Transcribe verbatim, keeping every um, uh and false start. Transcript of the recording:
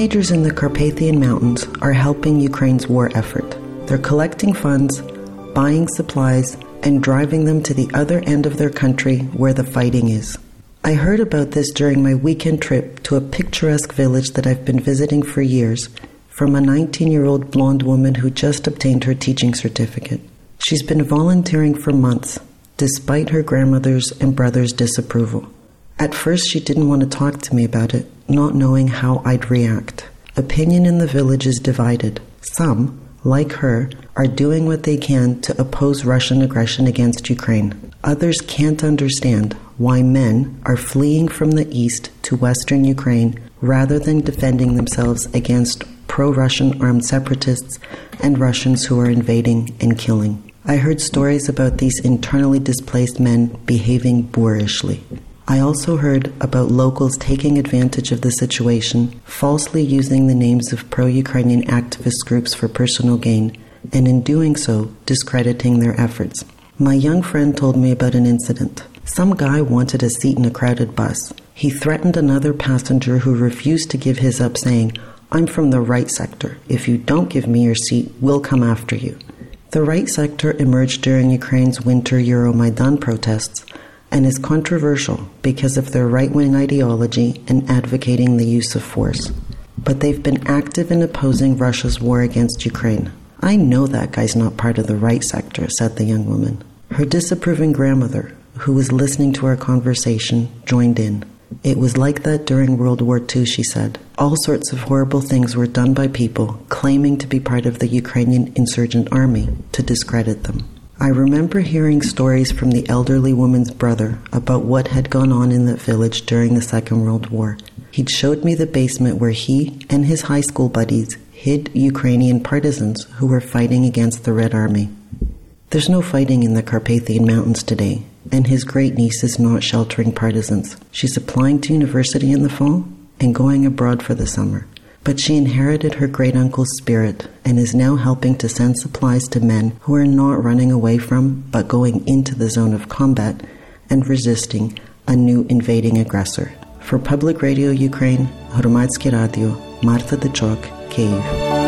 Teenagers in the Carpathian Mountains are helping Ukraine's war effort. They're collecting funds, buying supplies, and driving them to the other end of their country where the fighting is. I heard about this during my weekend trip to a picturesque village that I've been visiting for years from a nineteen-year-old blonde woman who just obtained her teaching certificate. She's been volunteering for months, despite her grandmother's and brother's disapproval. At first, she didn't want to talk to me about it, not knowing how I'd react. Opinion in the village is divided. Some, like her, are doing what they can to oppose Russian aggression against Ukraine. Others can't understand why men are fleeing from the east to western Ukraine rather than defending themselves against pro-Russian armed separatists and Russians who are invading and killing. I heard stories about these internally displaced men behaving boorishly. I also heard about locals taking advantage of the situation, falsely using the names of pro-Ukrainian activist groups for personal gain, and in doing so, discrediting their efforts. My young friend told me about an incident. Some guy wanted a seat in a crowded bus. He threatened another passenger who refused to give his up, saying, "I'm from the right sector. If you don't give me your seat, we'll come after you." The right sector emerged during Ukraine's winter Euromaidan protests and is controversial because of their right-wing ideology and advocating the use of force. But they've been active in opposing Russia's war against Ukraine. "I know that guy's not part of the right sector," said the young woman. Her disapproving grandmother, who was listening to our conversation, joined in. "It was like that during World War Two, she said. All sorts of horrible things were done by people claiming to be part of the Ukrainian insurgent army to discredit them. I remember hearing stories from the elderly woman's brother about what had gone on in that village during the Second World War. He'd showed me the basement where he and his high school buddies hid Ukrainian partisans who were fighting against the Red Army. There's no fighting in the Carpathian Mountains today, and his great-niece is not sheltering partisans. She's applying to university in the fall and going abroad for the summer. But she inherited her great-uncle's spirit and is now helping to send supplies to men who are not running away from, but going into the zone of combat and resisting a new invading aggressor. For Public Radio Ukraine, Hromadske Radio, Marta Dechok, Kyiv.